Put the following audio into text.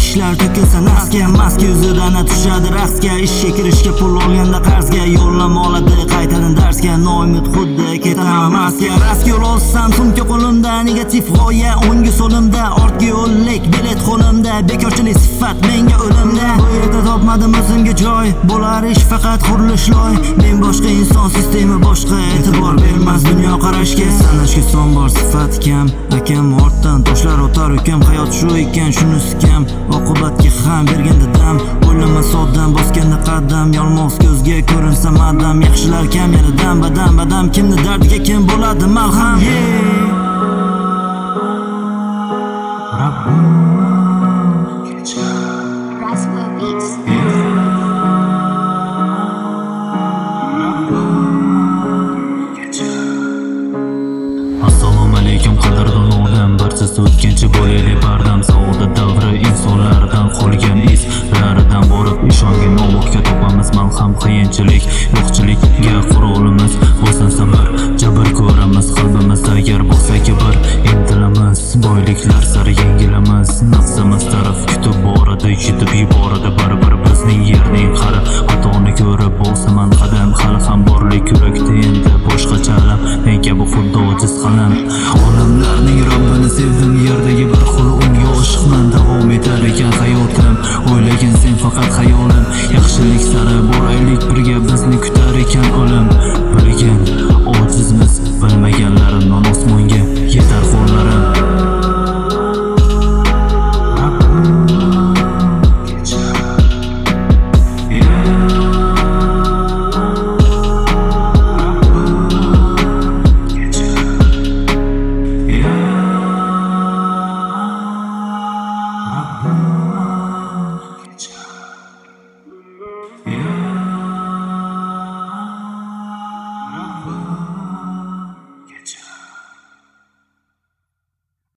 ishlar to'kilsa nafsga, maska yuzidan tushadi raqsga, ishga kirishga pul olganda qarzga, yo'llanma oladi qaytadan darsga, noumid xuddi ketaman maska. Rastga yo'l olsam sumka qo'limda, negativ g'oya o'ngga so'limda, ortga yo'llik bilet qo'limda, bekorchilik sifat menga o'limda. Bu yerda topmadim o'zimga joy, bo'lar ish faqat qurilish loy. Men boshqa, inson sistema boshqa, e'tibor bermas dunyo qarashga. Sanashga son bor sifat kam, akam ortdan toshlar o'tar ukam, hayot shu ekan shunisi kam, oqibatga ham berganda dam, o'ylama soddan bosganda qadam, yolmos ko'zga ko'rinsa madam, yaxshilar kam yana badam kimni dardiga kim bo'ladi malham. Assalomu alaykum qadrdon odam, barchasi o'tkinchi bo'laylik bardam. Saodat davri insonlardan qolgan izlaridan borib ishongin Allohga topamiz malham. Qiyinchilik yo'qchilikga qurolimiz bo'lsin sabr, jabr ko'ramiz qalbimizda agar bo'lsa kibr. Intilamiz boyliklar sari yengilamiz, nafsimiz taraf kutib boradi, yutib yuboradi baribir bizning yerning qari. Xatoni ko'rib bo'lsaman qadam, hali ham borlik yurakda endi boshqacha alam, men kabi xuddi ojiz qalam. Olamlarning Robbini sevdim, yerdagi bir xil unga oshiqman, davom etar ekan hayotim, o'ylagin sen faqat xayolim. Yaxshilik sari boraylik birga, bizni kutar ekan o'lim. Bilgin ojizmiz, bilmaganlarim non osmonga yetar qo'llarim. Yeah.